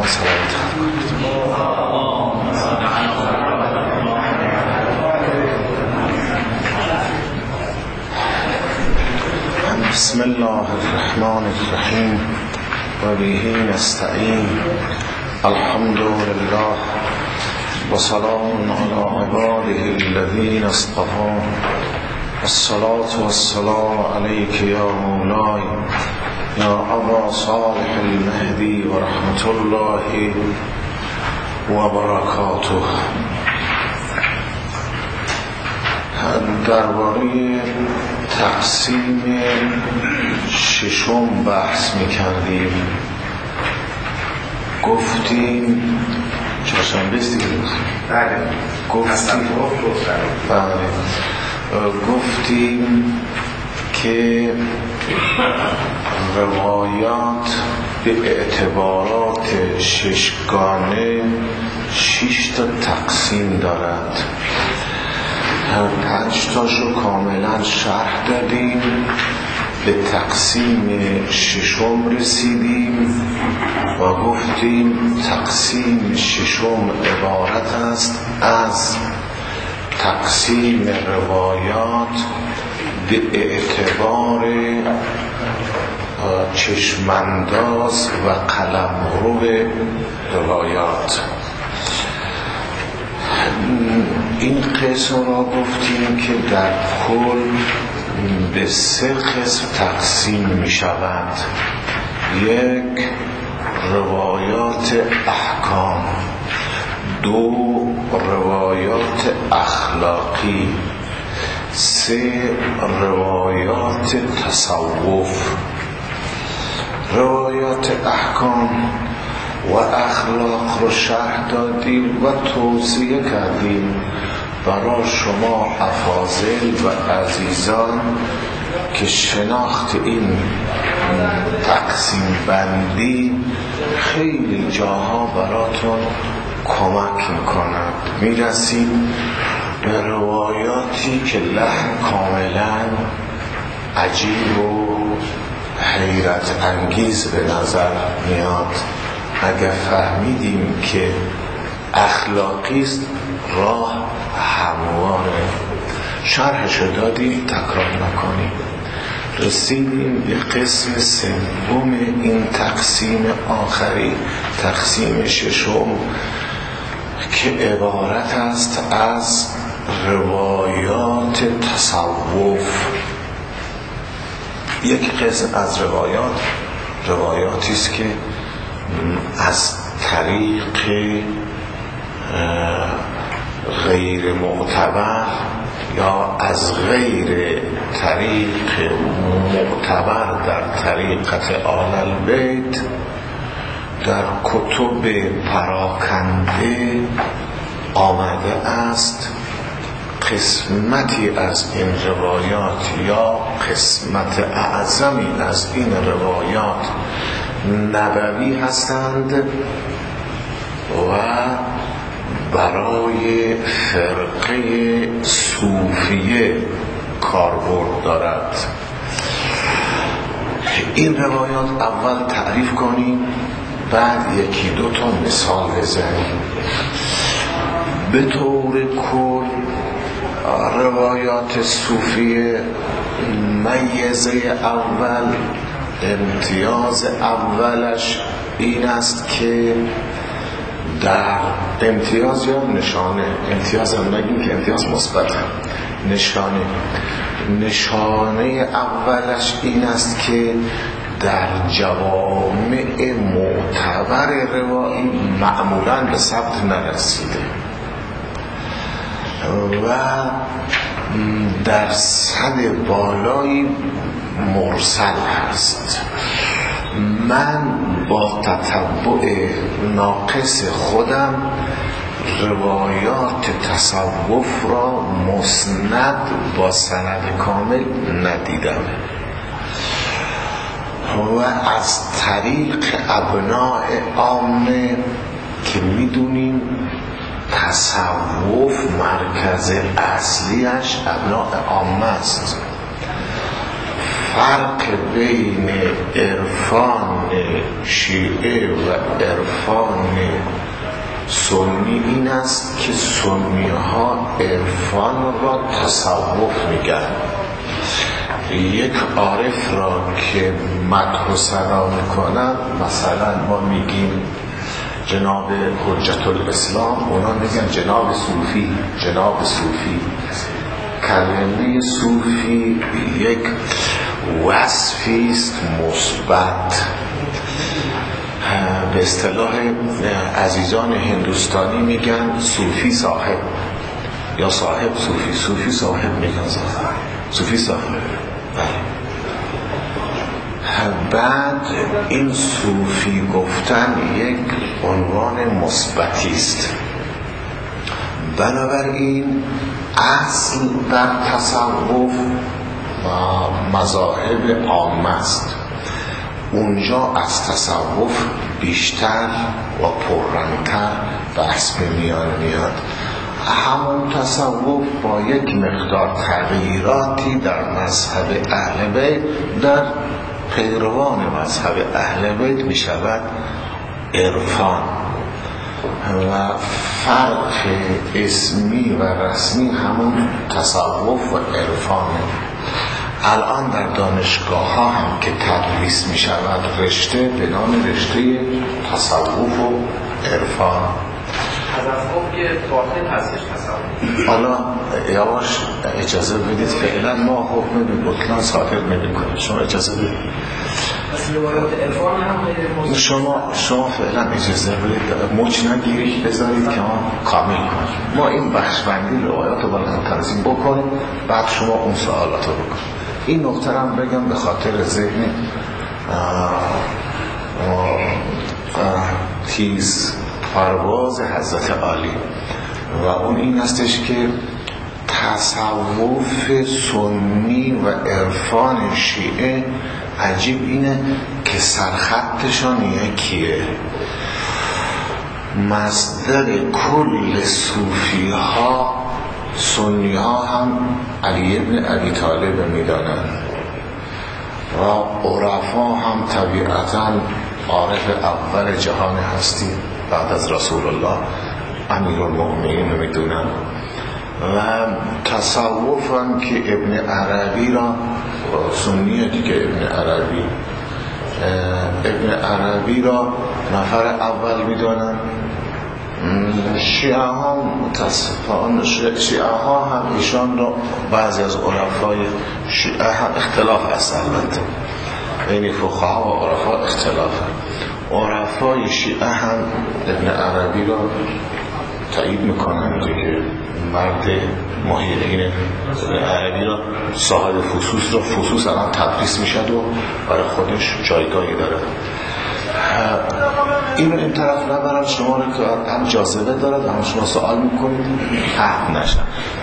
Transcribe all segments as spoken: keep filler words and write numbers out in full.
صلوات بسم الله الرحمن الرحیم و به نستعین. الحمد لله و سلام علی عباده الذین اصطفی. الصلاة والسلام علیک یا مولای یا ابا صالح المهدی و رحمت الله و برکاته. درباره تقسیم ششم بحث میکردیم. گفتیم چهارشنبه است دیگه. بله. گفتیم بله. گفتیم که روایات به اعتبارات ششگانه شش تا تقسیم دارد. پنج تاشو کاملا شرح دادیم، به تقسیم ششم رسیدیم و گفتیم تقسیم ششم عبارت است از تقسیم روایات به اعتبار چشمانداز و قلمرو روایات. این قسم را گفتیم که در کل به سه قسم تقسیم می شود. یک، روایات احکام. دو، روایات اخلاقی. سه، روایات تصوف. روایات احکام و اخلاق رو شرح دادیم و توصیه کردیم برای شما افاضل و عزیزان که شناخت این تقسیم بندی خیلی جاها براتون کمک میکند. میرسیم به روایاتی که لحن کاملا عجیب و حیرت انگیز به نظر میاد. اگر فهمیدیم که اخلاقی است راه همواره. شرحشو دادیم، تکرار نکنیم. رسیدیم به قسم سوم این تقسیم آخری، تقسیم ششم، که عبارت است از روایات تصوف. یک قسم از روایات روایاتی است که از طریق غیر معتبر یا از غیر طریق معتبر در طریقت آل البیت در کتب پراکنده آمده است. قسمتی از این روایات یا قسمت اعظمی از این روایات نبوی هستند و برای فرقه صوفیه کاربرد دارد. این روایات اول تعریف کنیم، بعد یکی دو تا مثال بزنیم. به طور کل روایات صوفیه میزه اول، امتیاز اولش این است که در امتیاز یا نشانه، امتیاز هم نگیم که امتیاز مثبت، نشانه نشانه اولش این است که در جوامع معتبر روایی معمولاً به ثبت نرسیده و در صد بالایی مرسل هست. من با تتبع ناقص خودم روایات تصوف را مسند با سند کامل ندیدم و از طریق ابناء عامه که میدونیم تصوف مرکز اصلیش ابناء عامه است، فرق بین عرفان شیعه و عرفان سنی این است که سنی ها عرفان را تصوف میگن. یک عارف را که مدح و ثنا میکنن، مثلا ما میگیم جناب حجت الاسلام، اونا میگن جناب صوفی، جناب صوفی. کلمه صوفی یک وصفی است مثبت. به اصطلاح عزیزان هندوستانی میگن صوفی صاحب یا صاحب صوفی. صوفی صاحب میگن، صوفی صاحب. بعد این صوفی گفتن یک عنوان مثبتی است. بنابراین اصل در تصوف و مذاهب عامه است. اونجا از تصوف بیشتر و پررنگتر بحث به میان میاد. همون تصوف با یک مقدار تغییراتی در مذهب اهل بیت، در پیروان مذهب اهل بیت می شود عرفان، و فرق اسمی و رسمی همون تصوف و عرفانه. الان در دانشگاه ها هم که تدریس می شود رشته به نام رشته تصوف و عرفان. تصوف که باطل هستش تصوف. حالا یواش اجازه بدید، فعلا ما حکم به بطلان صادر نمی کنیم. شما اجازه بدید. شما شما فعلا اجازه بدید مچ نگیرید، بذارید که ما کامل کنیم. ما این بخش بندی روایات رو باید تنظیم بکنیم، بعد شما اون سوالات رو بکنید. این نکته هم بگم به خاطر ذهن تیز پرواز حضرت عالی، و اون این هستش که تصوف سنی و عرفان شیعه عجیب اینه که سرخطشان یکیه. مصدر کل صوفی ها سنی ها هم علی ابن ابی طالب میدانن، و عرفا هم طبیعتا عارف اول جهان هستی بعد از رسول الله امیرالمؤمنین میدونن. و تصوف هم که ابن عربی را سنیه دیگه، ابن عربی ابن عربی را نفر اول میدانن. شیعه ها متاسفانه شیعه ها هم ایشان را، بعضی از عرفای شیعه هم اختلاف هست البته بین فقها و عرفا اختلاف هست. عرفای شیعه هم ابن عربی را تایید میکنن که مرد محققین ابن عربی را صاحب فصوص را فصوص الان تدریس میشد و برای خودش جایگاهی داره. اینو این طرف نبرن شما رو که هم جاذبه دارد و هم شما سوال میکنید حق نشن.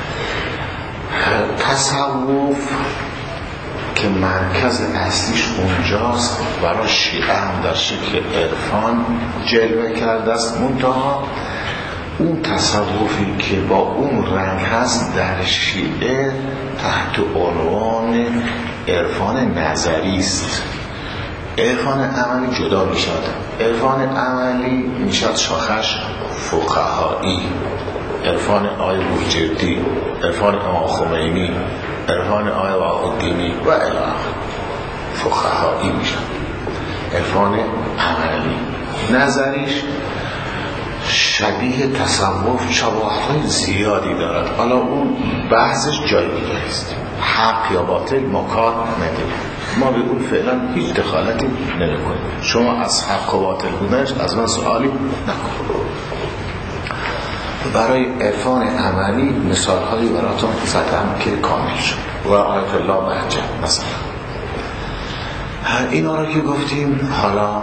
تصوف که مرکز اصلیش اونجاست، برای شیعه هم در شکل عرفان جلوه کرده است، منتها اون تصوفی که با اون رنگ هست در شیعه تحت عنوان عرفان نظری است. عرفان عملی جدا میشد. عرفان عملی میشد شاخش فقهایی، عرفان آی بورجردی، عرفان امام خمینی، عرفان آی واقع‌الدینی و الی آخر. فقهایی میشد. عرفان عملی. نظریش شبیه تصوف شباهت‌های زیادی دارد. حالا اون بحثش جای دیگه است. حق یا باطل ما کار نداریم. ما به اون فعلا هیچ دخالتی نمی‌کنیم. شما از حق و باطل بودنش از من سوالی نکن. برای عرفان عملی مثال‌هایی براتون زدم که کامل شد. و آیت الله بهجت مثلا اینا رو که گفتیم، حالا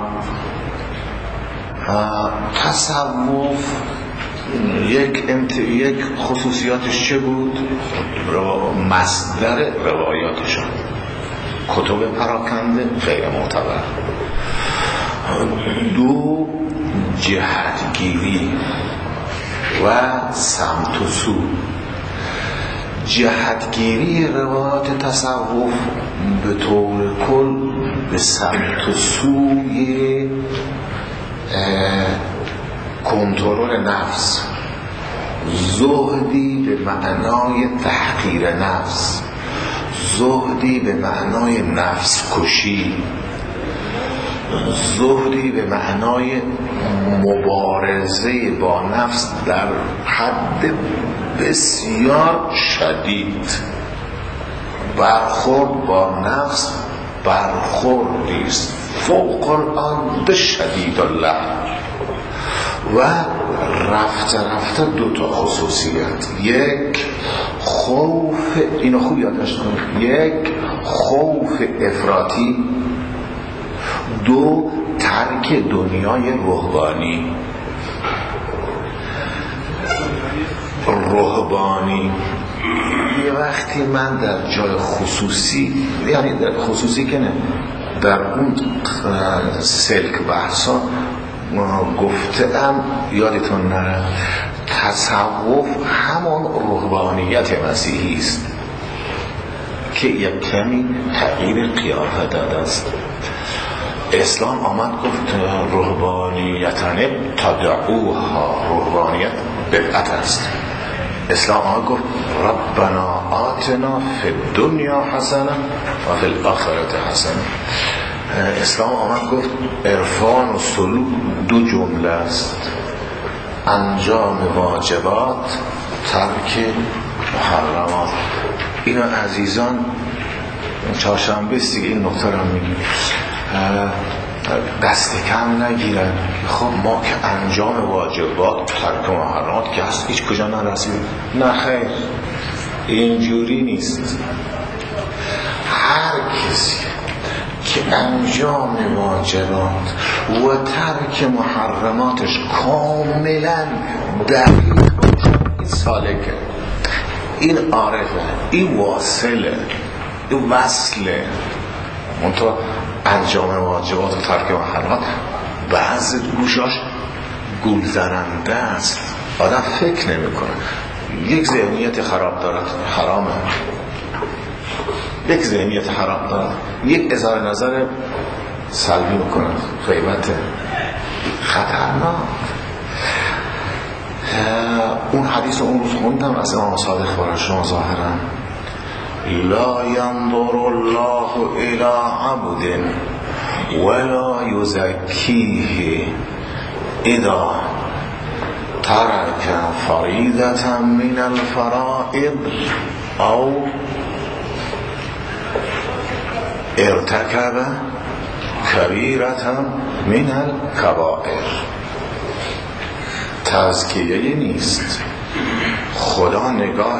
تصوف یک امت... یک خصوصیاتش چه بود؟ رو... مصدر روایاتشون کتب پراکنده غیر معتبر. دو، جهتگیری و سمت و سو. جهتگیری روایات تصوف به طور کل به سمت و سوی کنترل نفس، زهدی به معنای تحقیر نفس، زهدی به معنای نفس کشی، زهدی به معنای مبارزه با نفس در حد بسیار شدید، برخورد با نفس برخوردیست فوق العاده شدید الله. و رفته رفته دو تا خصوصیت، یک خوف، اینو خوب یادداشت کنید، یک خوف افراطی، دو ترک دنیای روحانی. روحانی یه وقتی من در جای خصوصی، یعنی در خصوصی که نه، در اون سلک بحثا گفتم یادتون نره تصوف همون روحانیت مسیحی است که یک کمی تغییر قیافه داده است. اسلام آمد گفت روحانیتن تدعوها، روحانیت بدعت است. اسلام آمد گفت ربنا آتنا فی الدنیا حسنه و فی الاخرت حسنه. اسلام آمد گفت عرفان و سلوک دو جمله است، انجام واجبات، ترک محرمات. اینا عزیزان چهارشنبه است دیگه، این نکته رو میگیم دست کم نگیرن. خب ما که انجام واجبات، ترک محرمات که هست، هیچ کجا نرسیم. نه خیر، اینجوری نیست. هر کسی که انجام واجبات و ترک محرماتش کاملا دقیق باشه، این سالکه، این عارفه، این واصله، این وصله. منطقه انجام واجبات و ترک محرمات بعض گوشاش گلزننده است، آدم فکر نمی کنه. یک ذهنیت خراب دارد، حرامه. یک ذهنیت خراب دارد، یک اظهار نظر سلبی میکنه، غیبت خطرناک. اون حدیث رو اون روز خوندم از امام صادق برای شما ظاهرا، لا ينظر الله الى عبد ولا يزكيه اذا ترك فريضة من الفرائض او ارتكب كبيرة من الكبائر. تزکیه نیست. خدا نگاه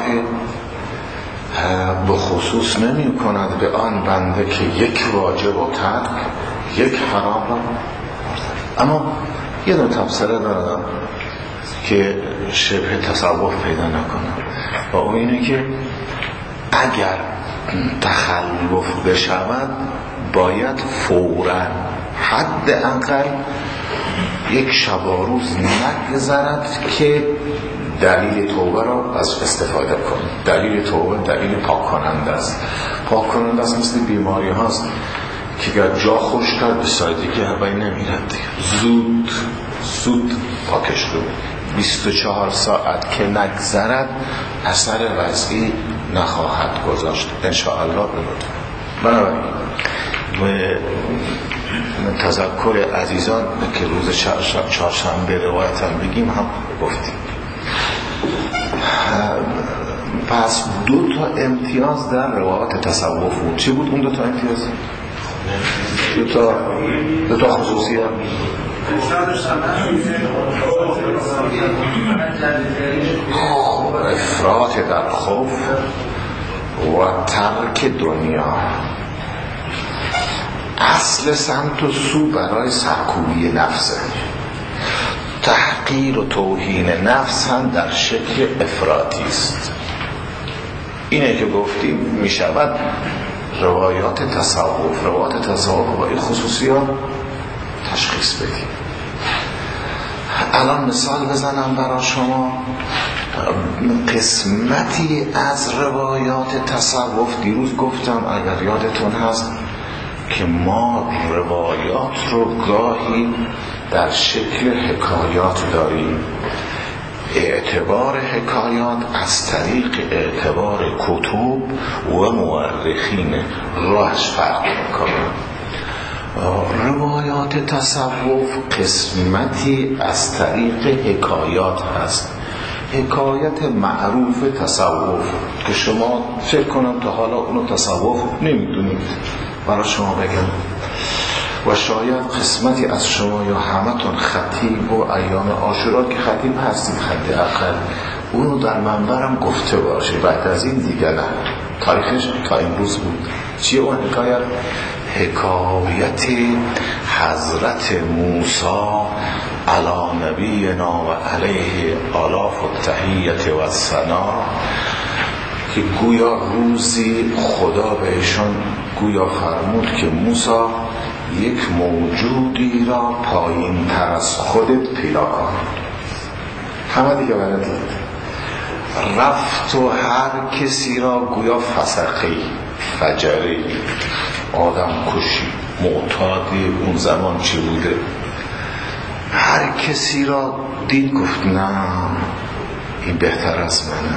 به خصوص نمی کند به آن بنده که یک واجب و ترک، یک حرام را. اما یه دو تفسیره دارم که شبه تصوف پیدا نکنم و اون اینه که اگر تخلف بشود باید فوراً حد اقل یک شب و روز نگذرد که دلیل توبه را از استفاده کنید. دلیل توبه دلیل پاک کننده است. پاک کننده است، مثل بیماری هاست که اگر جا خوش کرد به سایدگی هوایی نمیرد، زود زود پاکش کنید. بیست و چهار ساعت که نگذرد اثر وضعی نخواهد گذاشت انشاءالله. بلد بنابراین و تذکر عزیزان که روز چهارشنبه روایت هم بگیم هم گفتیم. پس دو تا امتیاز در روایت تصوف بود. چی بود اون دو تا امتیاز؟ دو تا دو تا خصوصیت. افراط در خوف و ترک دنیا. اصل سمت و سو برای سرکوبی نفسه. تحقیر و توهین نفس هم در شکل افراطی است. اینه که گفتیم می شود روایات تصوف روایات تصوف با این خصوصیات تشخیص بدیم. الان مثال بزنم برای شما. قسمتی از روایات تصوف، دیروز گفتم اگر یادتون هست که ما روایات رو گاهی در شکل حکایات داریم. اعتبار حکایات از طریق اعتبار کتب و مورخین راهش فرق میکنه. روایات تصوف قسمتی از طریق حکایات هست. حکایت معروف تصوف که شما فکر کنم تا حالا اونو تصوف نمیدونید، برای شما بگم. و شاید قسمتی از شما یا همتون خطیب و ایام عاشورا که خطیب هستید خطی اقل اونو در منبرم گفته باشه، بعد از این دیگه نه. تاریخش تا امروز بود. چیه اون حکایت؟ حکایت حضرت موسی علی نبینا و علیه آلاف التحیت و الثنا، که گویا روزی خدا بهشان گویا فرمود که موسی یک موجودی را پایین تر از خودت پیدا کن. همه دیگه بلدید. رفت و هر کسی را گویا فسقی فجری آدم کشی معتادی اون زمان چی بوده، هر کسی را دید گفت نه این بهتر از منه.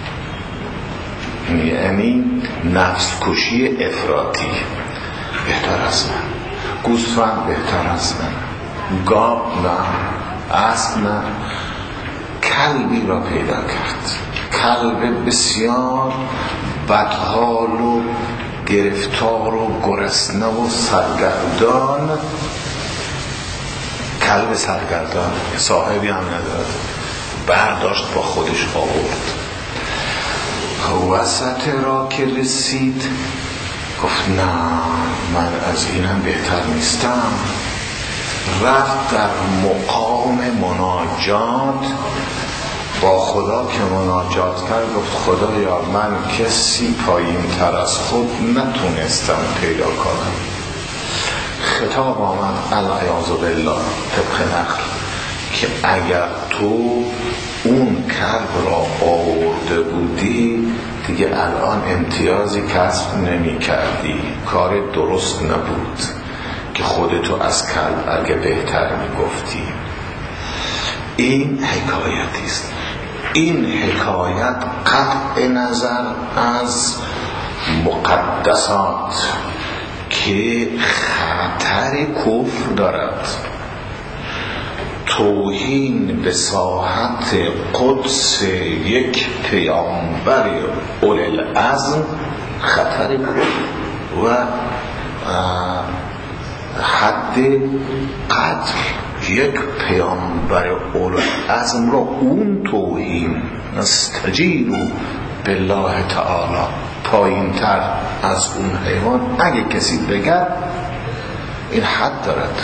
یعنی نفس کشی افراطی بهتر از من، گوسفند بهتر از من، گاو نه، اسب نه، کلبی را پیدا کرد. کلب بسیار بدحال و گرفتار و گرسنه و سرگردان، کلب سرگردان صاحبی هم ندارد، برداشت با خودش آورد. وسط را که رسید گفت نه من از اینم بهتر نیستم. رفت در مقام مناجات با خدا که مناجات کرد، گفت خدایا من کسی پایین تر از خود نتونستم پیدا کنم. خطاب آمد العیاذ بالله طبق نقل که اگر تو اون کلب را آورده بودی دیگه الان امتیازی کسب نمی کردی، کار درست نبود که خودتو از کلب اگه بهتر می گفتی. این حکایتی است. این حکایت قطع نظر از مقدسات که خطر کفر دارد، توهین به ساحت قدس یک پیامبر اولوالعزم خطر کفر و حد قتل یک پیامبر اولوالعزم را اون توهین نستجیرو بالله تعالی پایین تر از اون حیوان اگه کسی بگه این حد دارد.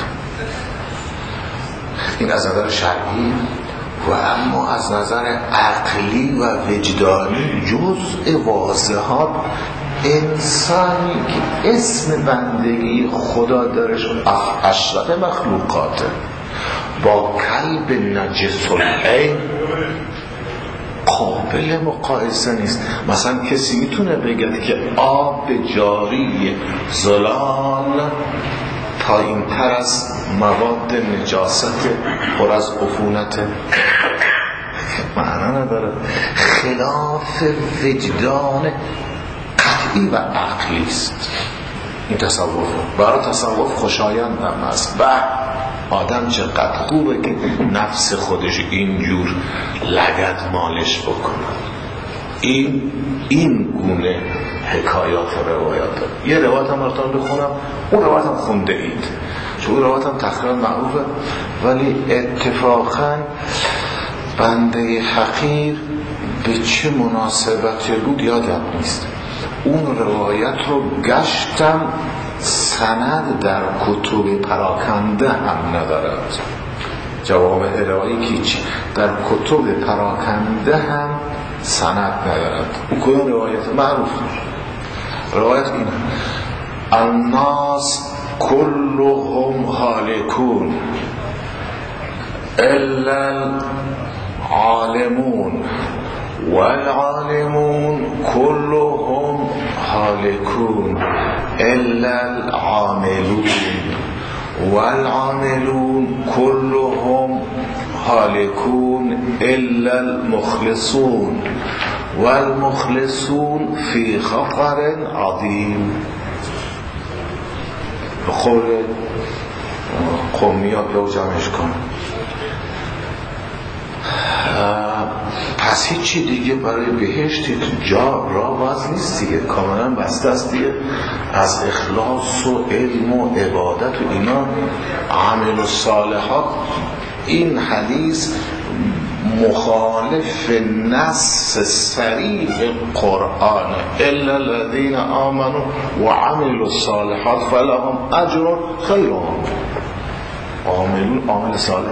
این از نظر شرعی و اما از نظر عقلی و وجدانی جزء واضحات. انسانی که اسم بندگی خدا درش اشرف مخلوقاته با کلب نجس العین قابل مقایسه نیست. مثلا کسی میتونه بگه که آب جاری زلال پایین تر از مواد نجاست پر از عفونت؟ معنا نداره. خلاف وجدان قطعی و عقلی است این تصوف. برای تصوف خوشایند هم است. و آدم چقدر خوبه که نفس خودش اینجور لگد مالش بکنه. این این گونه حکایات و روایات داره. یه روایت هم براتون بخونم، اون روایت هم خونده اید چون اون روایت هم تقریبا معروفه، ولی اتفاقا بنده حقیر به چه مناسبتی بود یادم نیست. اون روایت رو گشتم، سند در کتب پراکنده هم ندارد. جوامع ارائه‌ای که در کتب پراکنده هم سند ندارد. اون کدوم روایت معروف؟ روایت اینه: الناس کلهم هالکون الا العالمون والعالمون كلهم هالكون الا العاملون والعاملون كلهم هالكون الا المخلصون والمخلصون في خطر عظیم. به قول قومی ها به جمعش کن. پس هیچی دیگه برای بهشتی تو جا را باز نیست دیگه، کاملا بسته است دیگه. از اخلاص و علم و عبادت و اینا عمل و صالحات. این حدیث مخالف نص صریح قرآن الا الذين آمنوا وعملوا الصالحات فلهم اجر خیرهم. عاملون عامل صالح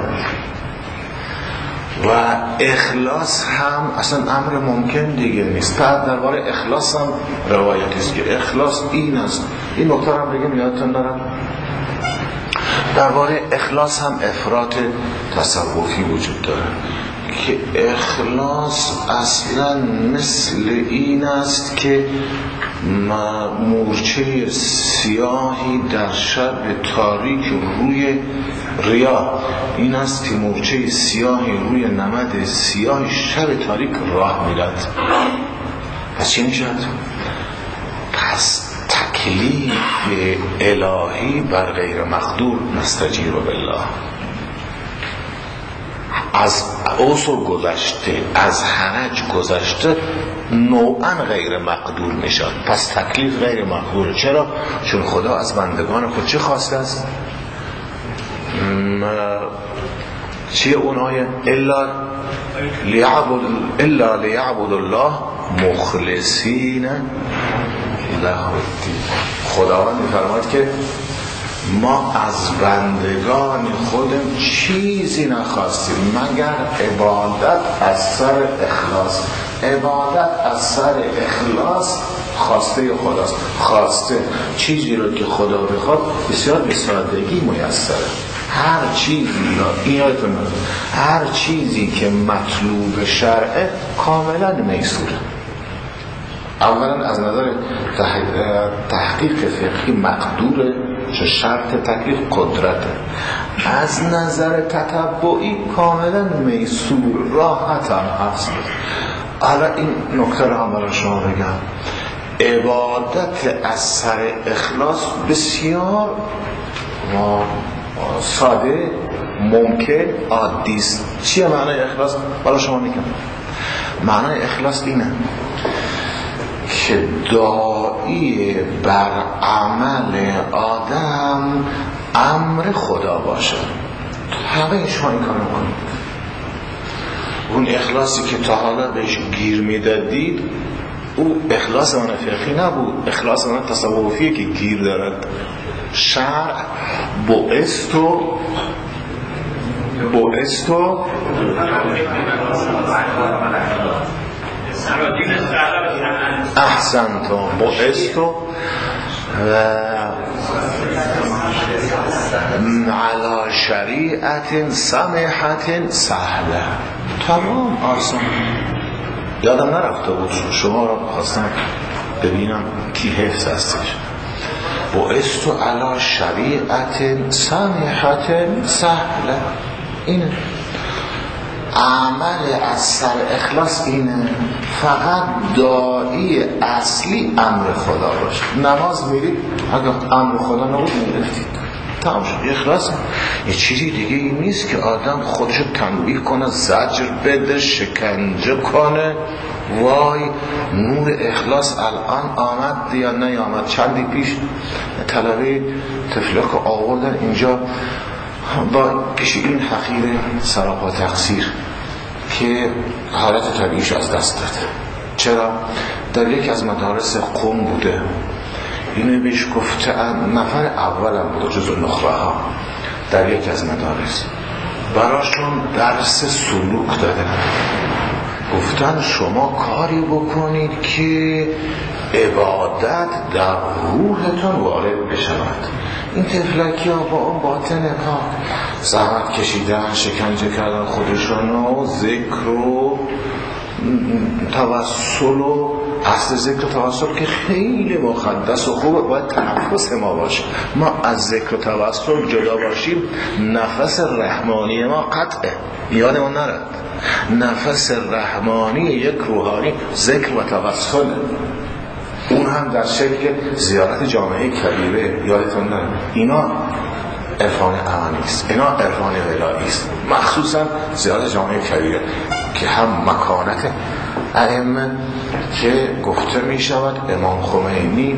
و اخلاص هم اصلا امر ممکن دیگه نیست. بعد درباره اخلاص هم روایتی است که اخلاص این است. این نکته هم بگم یادتون دارم. درباره اخلاص هم افراط تصوفی وجود داره که اخلاص اصلا مثل این است که مورچه سیاهی در شب تاریک روی ریا، این است که مورچه سیاهی روی نمد سیاه شب تاریک راه میرد. پس چی میشد؟ پس تکلیف الهی بر غیر مقدور نستجیر بالله. از اوصر گذشته، از حرج گذشته، نوعا غیر مقدور میشد. پس تکلیف غیر مقدور. چرا؟ چون خدا از بندگان خود چه خواسته است؟ چیه اون آیه؟ الا لیعبد الا لیعبد الله مخلصین له الدین. خداوند می‌فرماید که ما از بندگان خودم چیزی نخواستیم مگر عبادت از سر اخلاص. عبادت از سر اخلاص خواسته خداست. خواسته چیزی رو که خدا بخواد بسیار به سادگی میسره. هر چیزی را ایاتون هر چیزی که مطلوب شرعه کاملا میسوره. اولا از نظر تحقیق فقهی مقدوره، چه شرط تکلیف قدرته. از نظر تتبعی کاملا میسور، راحت هم هست. حالا این نکته رو هم برای شما بگم. عبادت از سر اخلاص بسیار ساده، ممکن، عادی است. چیه معنی اخلاص؟ برای شما میگم. معنی اخلاص اینه که داعی بر عمل آدم امر خدا باشه. همه شما این کارو کنید. اون اخلاصی که تا حالا بهش گیر میدادید او اخلاص منافقی نبود، اخلاص من تصوفیه که گیر دارد. شرع بعثتو بعثتو احسنتو بعثتو علی شریعت سمحت سهله. تمام آسان. یادم نرفته بود شما را خواستم ببینم کی حفظ هستش. بعثتو علی شریعت سمحت سهله. اینه عمل از سر اخلاص. اینه فقط داعی اصلی امر خدا باشه. نماز میرید اگر امر خدا نبود میرفتید تمام شد. اخلاص یه چیزی دیگه این نیست که آدم خودشو تنبیه کنه، زجر بده، شکنجه کنه. وای نور اخلاص الان آمد یا نیامد. چندی پیش طلبه تفلک آوردن اینجا با پیش این حقیر سراپا تقصیر که حالت طبیعیش از دست داده. چرا؟ در یک از مدارس قم بوده. اینو بهش گفته نفر اولم بوده جزو نخبه ها در یک از مدارس. براشون درس سلوک داده. گفتن شما کاری بکنید که عبادت در روحتان وارد بشود. این تفلکی ها با اون باطن پاک زحمت کشیدن، شکنجه کردن خودشون و ذکر و توسل و اصل ذکر و توسل که خیلی مقدس و خوبه، باید تنفس ما باشه. ما از ذکر و توسل جدا باشیم نفس رحمانی ما قطعه، یادمون نرد. نفس رحمانی یک روحانی ذکر و توسل، اون هم در شکل زیارت جامعه کبیره، یادتون نره. اینا عرفان عملی است، اینا عرفان ولایی است، مخصوصا زیارت جامعه کبیره که هم مکانت ائمه که گفته می شود امام خمینی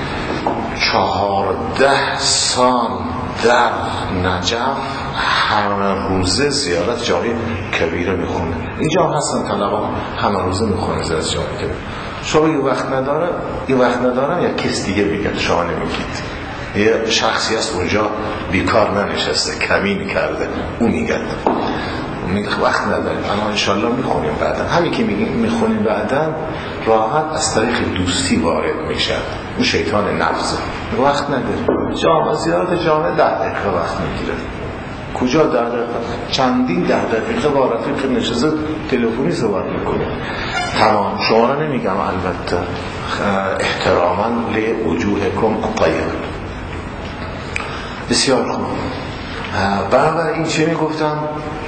چهارده سال در نجف همه روزه زیارت جامعه کبیره می خونه. اینجا هم هستن طلبا همه روزه می خونه زیارت جامعه کبیره. شما یه وقت نداره یه وقت ندارم یا کس دیگه میگه، شما نمیگید. یه شخصی هست اونجا بیکار ننشسته، کمین کرده، اون میگه میگه وقت نداریم، اما انشالله میخونیم بعدا. همین که میگیم میخونیم بعدا راحت از طریق دوستی وارد میشه، اون شیطان نفسه. وقت نداریم، جامعه زیارت جامعه ده دقیقه وقت میگیره. کجا ده دقیقه؟ چندین ده دقیقه با رفیق نشسته تلفنی صحبت میکنه. تمام. شما را نمیگم البته، احتراما لوجوهکم الطیبه. بسیار خوب. برابر این چه میگفتم؟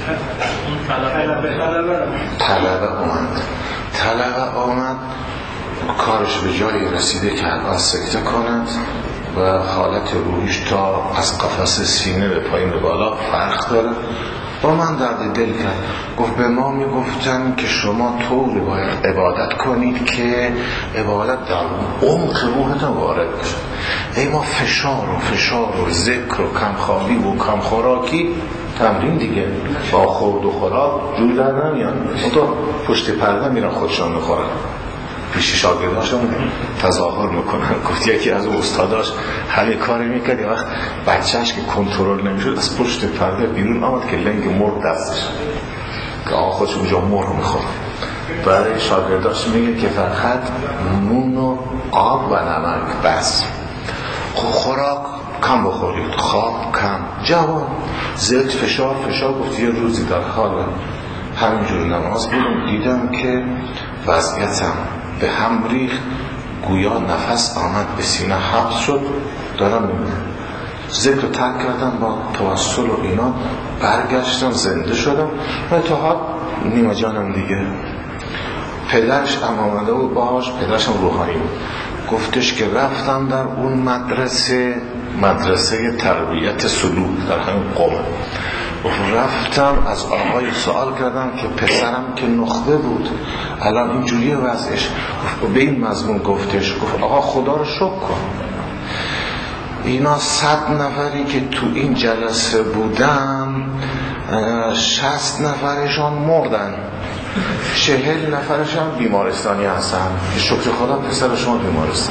طلبه آمد طلبه آمد کارش به جایی رسیده که الان سکته کند و حالت روحش تا از قفس سینه به پایین به بالا فرق داره. با من درد دل کرد، گفت به ما میگفتن که شما طوری باید عبادت کنید که عبادت در عمق روحتان وارد بشه. ای ما فشار و فشار و ذکر و کمخوابی و کمخوراکی تمرین دیگه، با خورد و خوراک جور در نمیان. اون تو پشت پرده میرن خودشان میخورن. پیش شاگرداشون تظاهر میکنن. گفت یکی از استاداش همه کاری میکرد، یه وقت بچهش که کنترل نمیشد از پشت پرده بیرون آمد که لنگ مرغ دستش که آقا خودش اونجا مرغ میخوره. برای شاگرداش میگه که فقط نون و آب و نمک بس، خوراک کم بخورید، خواب کم، جوان زلت فشار فشار. گفت یه روزی در حال همینجور نماز بودم، دیدم که وضعیتم به هم ریخت، گویا نفس آمد به سینه حبس شد، دارم میمونم. ذکر رو ترک کردم، با توسل و اینا برگشتم، زنده شدم و اتحاد نیمه جانم دیگه. پدرش هم آمده بود باهاش، پدرش هم روحانی بود. گفتش که رفتم در اون مدرسه مدرسه تربیت سلوک در همین قم، رفتم از آقای سوال کردم که پسرم که نخبه بود الان اینجوری وضعش. به این مضمون گفتش، گفت آقا خدا رو شکر کن، اینا صد نفری که تو این جلسه بودن شصت نفرشان مردن، چهل نفرشان بیمارستانی هستن. شکر خدا پسر شما بیمارستان.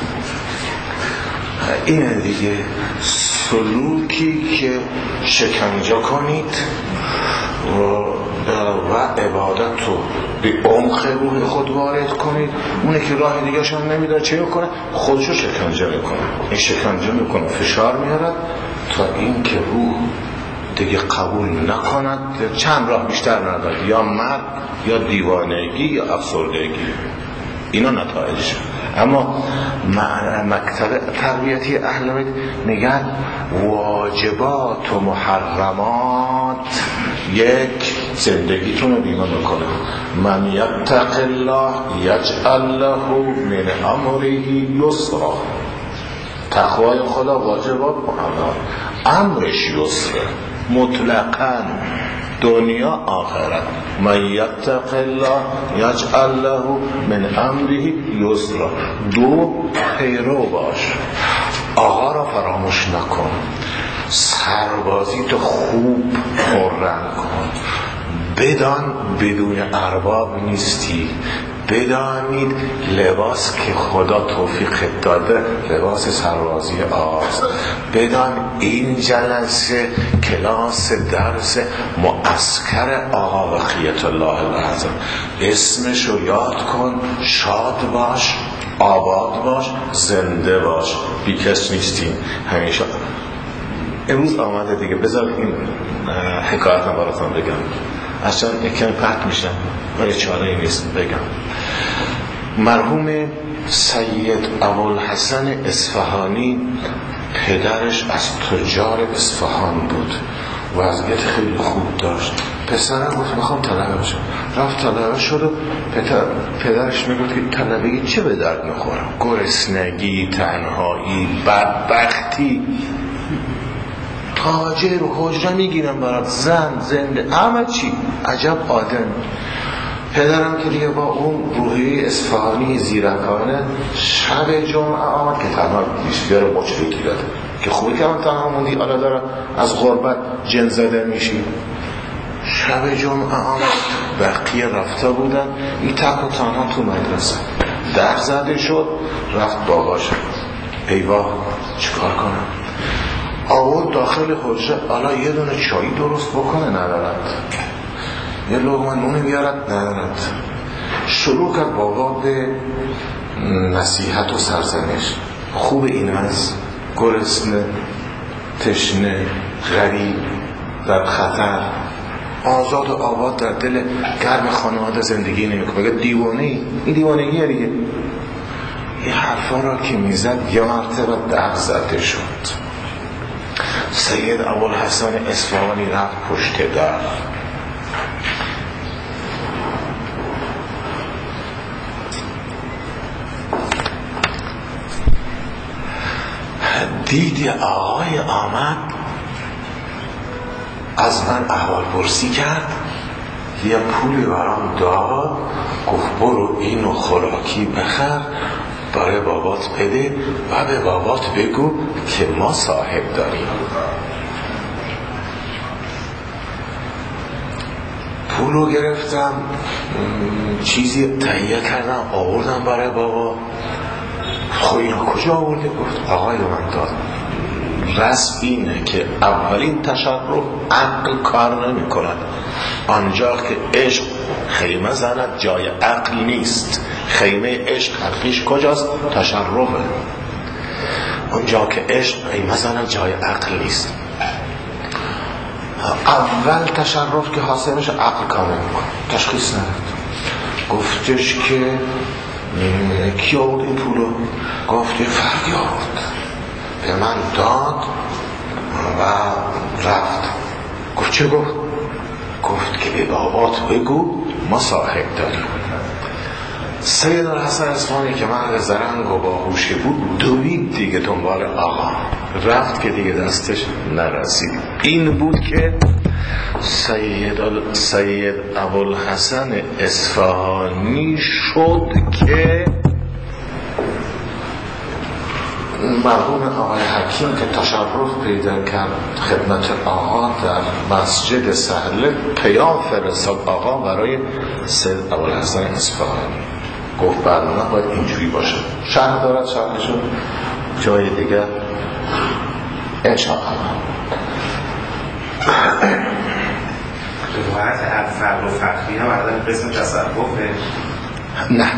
اینه دیگه سلوکی که شکنجه کنید و, و عبادت رو به عمق روح خود وارد کنید. اونه که راه دیگه شان نمیدونه چه کنه، خودشو شکنجه میکنه. این شکنجه میکنه، فشار میارد تا این که روح دیگه قبول نکند. چند راه بیشتر ندارد، یا مرگ یا دیوانگی یا افسردگی. اینا نتایجش. اما مکتب تربیتی اهل بیت میگن واجبات و محرمات یک زندگیتون رو بیمه میکنه. من یتق الله یجعل له من امره یسرا. تقوای خدا واجبات محرمات، امرش یسره مطلقاً، دنیا آخرت. من یتق الله یجعل له من امره یسرا. دو، پیرو باش، آقا را فراموش نکن، سربازی تو خوب پررنگ کن، بدان بدون ارباب نیستی، بدانید لباس که خدا توفیق داده لباس سربازی آست. بدان این جلسه کلاس درس معسکر آقا بقیت الله الاعظم. اسمشو یاد کن، شاد باش، آباد باش، زنده باش، بیکس نیستیم همیشه. امروز آمده دیگه، بذار این حکایتم براتون بگم، اصلا یکم پرت میشم ولی چاره نیست بگم. مرحوم سید ابوالحسن اصفهانی پدرش از تجار اصفهان بود، وضعیت خیلی خوب داشت. پسرم گفت میخوام طلبه بشم، رفت طلبه شد و پدر... پدرش میگفت که طلبگی چه به درد میخورم؟ گرسنگی، تنهایی، بدبختی. تاجر و حجره میگیرم برات، زن، زنده، همه چی. عجب آدم. پدرم که دیگه با اون روحیه اصفهانی زیرکانه شب جمعه آمد که تنها بیشتر مچری گیرد که خوبی که من تنها موندی، حالا داره از غربت جن زده میشی. شب جمعه آمد، بقیه رفته بودن، این تک و تنها تو مدرسه. در زده شد، رفت باباش. ایواه چیکار کنم؟ آورد داخل حجره، حالا یه دونه چایی درست بکنه ندارد، یه لقمه نونی بیارد ندارد. شروع کرد بابا به نصیحت و سرزنش. خوب این هست گرسنه، تشنه، غریب، در خطر، آزاد و آباد در دل گرم خانواده زندگی نمیکنه. بگه دیوانه ای، این دیوانگیه دیگه. این حرفا را که میزد یه مرتبه در زده شد. سید ابوالحسن اصفهانی رفت پشت در. دید آقای آمد، از من احوال پرسی کرد، یه پولی برام داد، گفت برو اینو خوراکی بخر برای بابات بده و به بابات بگو که ما صاحب داریم. پولو گرفتم، چیزی تهیه کردم آوردم برای بابا. خب اینو کجا آورده؟ گفت آقای من داد. رسم اینه که اولین تشرف عقل کار نمی کند. آنجا که عشق خیمه زند جای عقل نیست. خیمه عشق حقیش کجاست؟ تشرفه. اونجا که عشق خیمه زند جای عقل نیست. اول تشرف که حاصل میشه عقل کار نمی کند، تشخیص نداد. گفتش که کی آورد این پولو؟ گفت فردی آورد، به من داد و رفت. گفت چه گفت؟ گفت که به بابات بگو ما صاحب داریم. سید الحسن اصفهانی که مرد زرنگ و باهوشی بود دوید دیگه دنبال آقا، رفت که دیگه دستش نرسید. این بود که سید, ال... سید ابوالحسن اصفهانی شد که مرحوم آقای حکیم که تشرف پیدا کرد خدمت آقا در مسجد سهله، پیام فرستاد آقا برای سید ابوالحسن اصفهانی. گفت برنامه باید اینجوری باشه، شهر دارد شهرشون جای دیگه انشاءالله. روایت الفقر و فقری هم عدم قسم تصرفه؟ نه،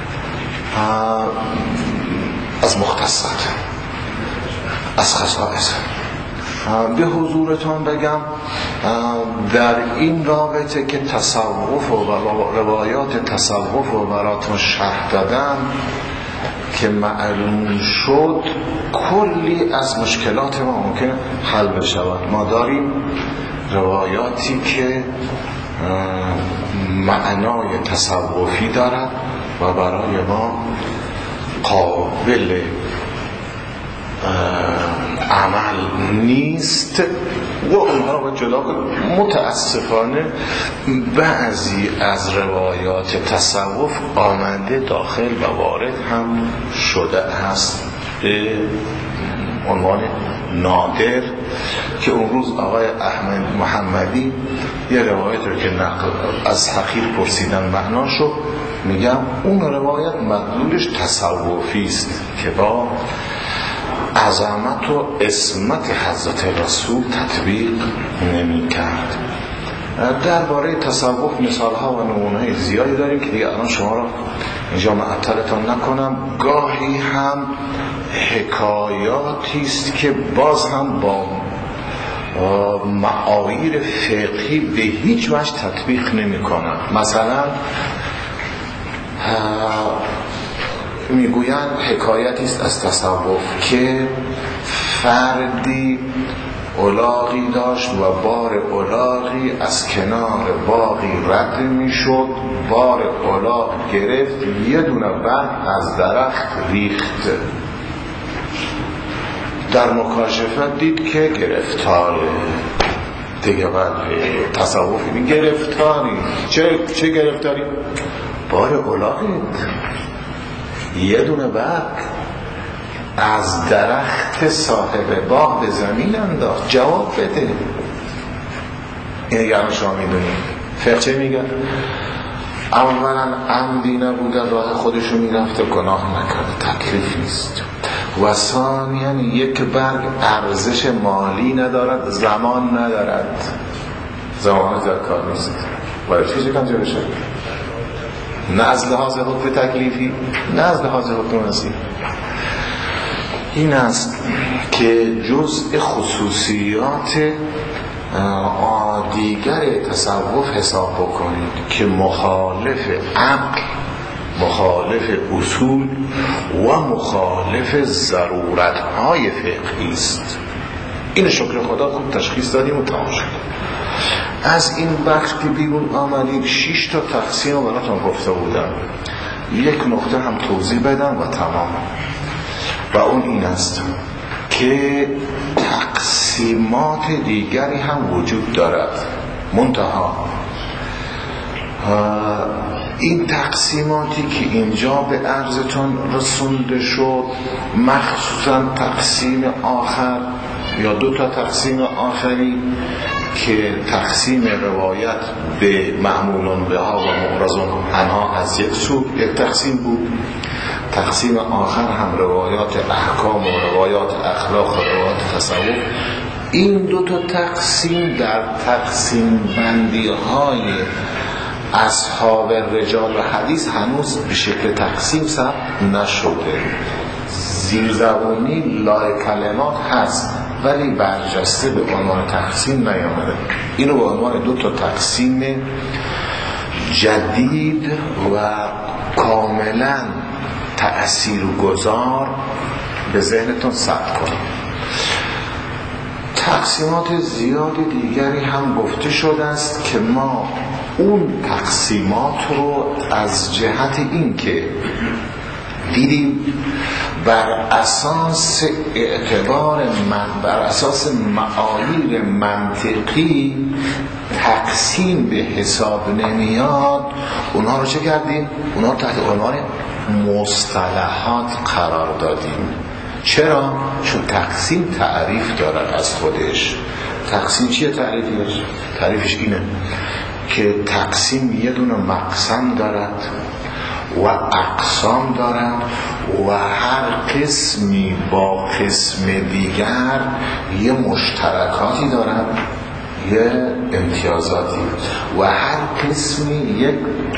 از مختصات، از خصائص. به حضورتون بگم در این رابطه که تصوف و روایات تصوف رو براتون شرح دادم که معلوم شد کلی از مشکلات ما ممکن حل بشود. ما داریم روایاتی که معنای تصوفی دارد و برای ما قابل عمل نیست و اونها رو جدا کنیم. متاسفانه بعضی از روایات تصوف آمده داخل و وارد هم شده است به عنوان نادر که اون روز آقای احمد محمدی یه روایت رو که نقل از حقیر پرسیدن معناشو، میگم اون روایت مدلولش تصوفی است که با عظمت و عصمت حضرت رسول تطبیق نمی کرد. درباره تصوف مثال ها و نمونه زیادی داریم که دیگه الان شما را اینجا معطلتان نکنم. گاهی هم حکایاتی است که باز هم با معایر فقهی به هیچ وجه تطبیق نمی کنن. مثلا میگویند حکایتی است از تصوف که فردی الاغی داشت و بار الاغی از کنار باغی رد میشد، بار الاغ گرفت، یه دونه برگ از درخت ریخت. در مکاشفت دید که گرفتاره دیگه. بعد تصوفی گرفتاری چه چه گرفتاری؟ بار الاغی یه دونه برگ از درخت صاحب باغ به زمین انداخت. جواب بده. این دیگه همه شما میدونید فقه چه میگن؟ اولا عمدی نبوده، راه خودشو میرفته، گناه نکرده، تکلیف نیست. و ثانیا یک برگ ارزش مالی ندارد، زمان ندارد، زمان در کار نیست. باید چیزی کنجا بشه؟ نه از لحاظ حکم تکلیفی، نه از لحاظ حکم نصیب. این است که جزء خصوصیات دیگر تصوف حساب بکنید که مخالف عقل، مخالف اصول و مخالف ضرورت‌های فقهی است. این شکر خدا خوب تشخیص دادیم و تمام شد. از این بخش که بیرون آمدیم شش تا تقسیم رو براتون گفته بودم. یک نقطه هم توضیح بدم و تمام. و اون این است که تقسیمات دیگری هم وجود دارد، منتها این تقسیماتی که اینجا به عرضتان رسونده شد، مخصوصا تقسیم آخر یا دو تا تقسیم آخری که تقسیم روایت به محمولون به ها و معرضون عنها از یک سو یک تقسیم بود، تقسیم آخر هم روایات احکام و روایات اخلاق و روایات تصوف. این دو تا تقسیم در تقسیم بندی های اصحاب رجال و حدیث هنوز به شکل تقسیم ثبت نشده. زیرزبانی لای کلمات هست ولی برجسته به عنوان تقسیم نیامده. اینو به عنوان دو تا تقسیم جدید و کاملا تأثیرگذار به ذهنتون ثبت کنید. تقسیمات زیاد دیگری هم گفته شده است که ما اون تقسیمات رو از جهت این که دیدیم بر اساس اعتبار من بر اساس معایر منطقی تقسیم به حساب نمیاد، اونها رو چه کردیم؟ اونها رو تحت عنوان مصطلحات قرار دادیم. چرا؟ چون تقسیم تعریف دارد از خودش. تقسیم چیه تعریفش؟ تعریفش اینه که تقسیم یه دونه مقسم دارد و اقسام دارد و هر قسمی با قسم دیگر یه مشترکاتی دارد، یه امتیازاتی، و هر قسمی یک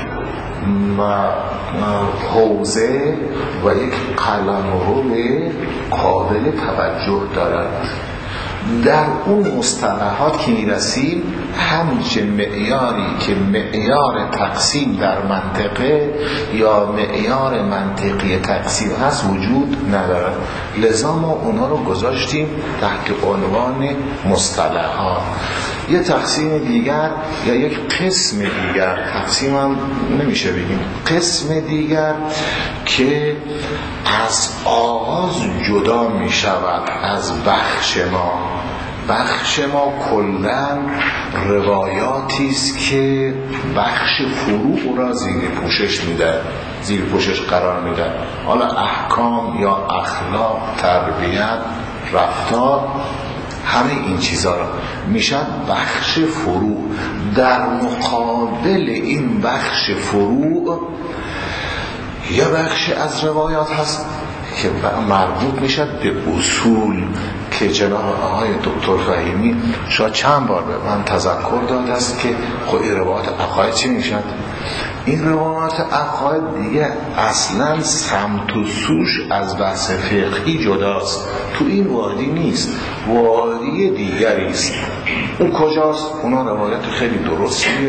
حوزه و یک قلمرو قابل توجه دارد. در اون مصطلحات که میرسیم همچه معیاری که معیار تقسیم در منطقه یا معیار منطقی تقسیم هست وجود ندارد، لذا ما اونا رو گذاشتیم تحت عنوان مصطلحات. یه تقسیم دیگر یا یک قسم دیگر، تقسیم هم نمیشه بگیم، قسم دیگر که از آغاز جدا می شود از بخش ما. بخش ما کلن روایاتی است که بخش فروع را زیر پوشش میده، زیر پوشش قرار میده. حالا احکام یا اخلاق، تربیت رفتار، همه این چیزها را میشن بخش فروع. در مقابل این بخش فروع یه بخش از روایات هست که مربوط میشد به اصول که جناب آقای دکتر فهیمی شاید چند بار به من تذکر داده است که خود این روایات عقاید چی میشد؟ این روایات عقاید دیگه اصلا سمت و سوش از بحث فقهی جداست، تو این وادی نیست، وادی دیگری است. اون کجاست؟ اونا روایات خیلی درستیه.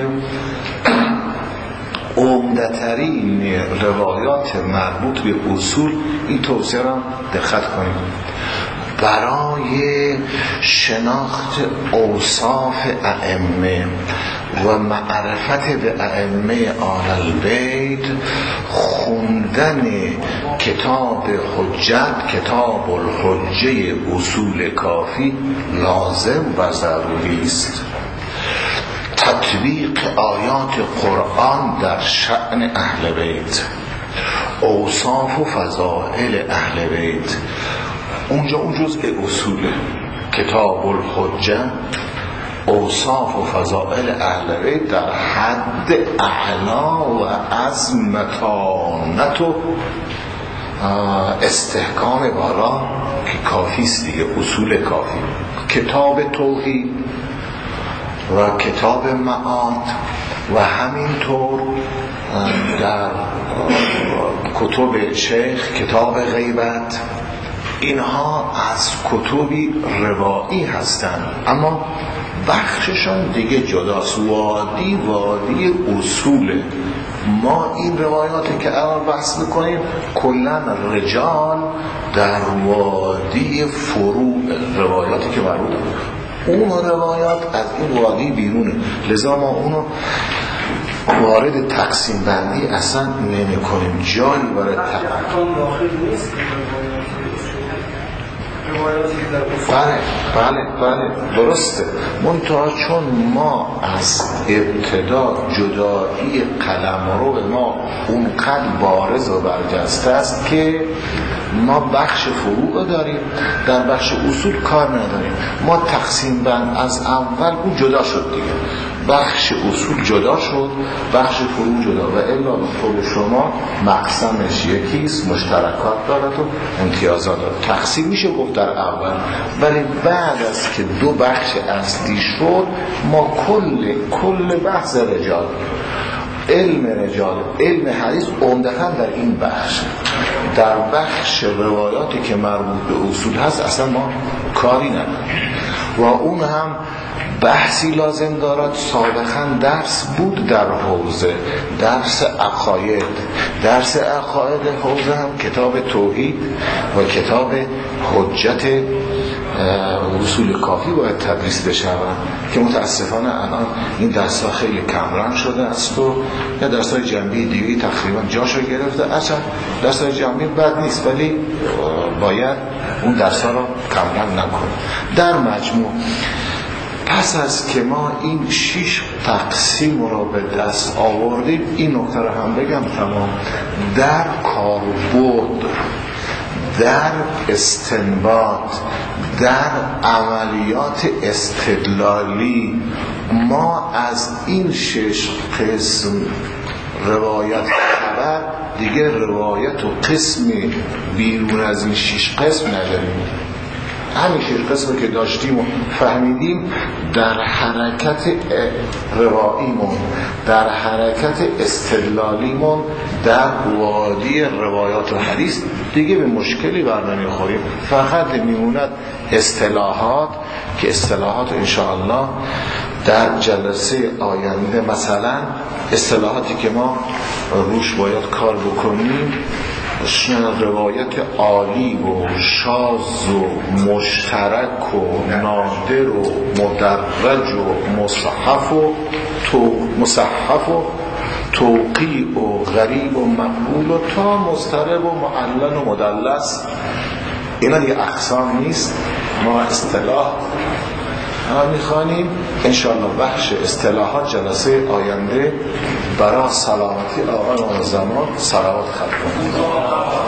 عمده‌ترین روایات مربوط به اصول، این توصیه را دقت کنید، برای شناخت اوصاف ائمه و معرفت به ائمه آل البیت خوندن کتاب حجت، کتاب الحجه اصول کافی لازم و ضروری است. تطبیق آیات قرآن در شأن اهل بیت، اوصاف و فضائل اهل بیت، اونجا اون جزء اصوله. کتاب الحجه، اوصاف و فضائل اهل بیت در حد اعلا و از متانت و استحکام بالا که کافی است دیگه، اصول کافی. کتاب توحید و کتاب معاد و همینطور در کتب شیخ کتاب غیبت، اینها از کتبی روایی هستند اما بخششان دیگه جداست. وادی وادی اصوله. ما این روایاتی که الان بحث میکنیم کلا رجال در وادی فروع، روایاتی که مربوط اون روایات از این وادی بیرونه، لذا ما اونو وارد تقسیم بندی اصلا نمی کنیم. جایی وارد تقسیم بله بله بله درسته. منتها چون ما از ابتدا جدایی قلمرو ما اونقدر بارز و برجسته است که ما بخش فروع داریم، در بخش اصول کار نداریم. ما تقسیم بند از اول اون جدا شد دیگه، بخش اصول جدا شد، بخش فروع جدا، و الا به خود شما مقسمش یکیست، مشترکات دارد و امتیازات دارد. تقسیم میشه گفت در اول، ولی بعد از که دو بخش اصلی شد ما کل کل بحث رجال، علم رجال، علم حدیث عمدتاً در این بخش، در بخش روایاتی که مربوط به اصول هست اصلا ما کاری نداریم و اون هم بحثی لازم دارد. سابقا درس بود در حوزه، درس عقاید، درس عقاید حوزه هم کتاب توحید و کتاب حجت اصول کافی باید تدریس بشود که متاسفانه الان این درس ها خیلی کمرنگ شده است و یا درس های جنبی دیگری تقریبا جاشو گرفته. اصلا درس های جنبی بد نیست ولی باید اون درس ها رو کمرنگ نکنیم. در مجموع پس از که ما این شش تقسیم رو به دست آوردیم، این نکته رو هم بگم تمام، در کاربرد، در استنباط، در عملیات استدلالی ما از این شش قسم روایت خبر دیگه روایت و قسم بیرون از این شش قسم نداریم. همین شش قسم که داشتیم و فهمیدیم در حرکت رواییمون، در حرکت استدلالیمون در وادی روایات و حدیث دیگه به مشکلی بر نمیخوریم. فقط میموند اصطلاحات که اصطلاحات انشاءالله در جلسه آینده، مثلا اصطلاحاتی که ما روش باید کار بکنیم، روایت عالی و شاذ و مشترک و نادر و مدرج و مصحف و تو مصحف و توقیع و غریب و مقبول و تا مضطرب و معلل و مدلس. اینا دیگه اقسام نیست، ما اصطلاح میخوانیم. انشاءالله بخش اصطلاحات جلسه آینده برای سلامتی آقای زمان صلوات ختم کنیم.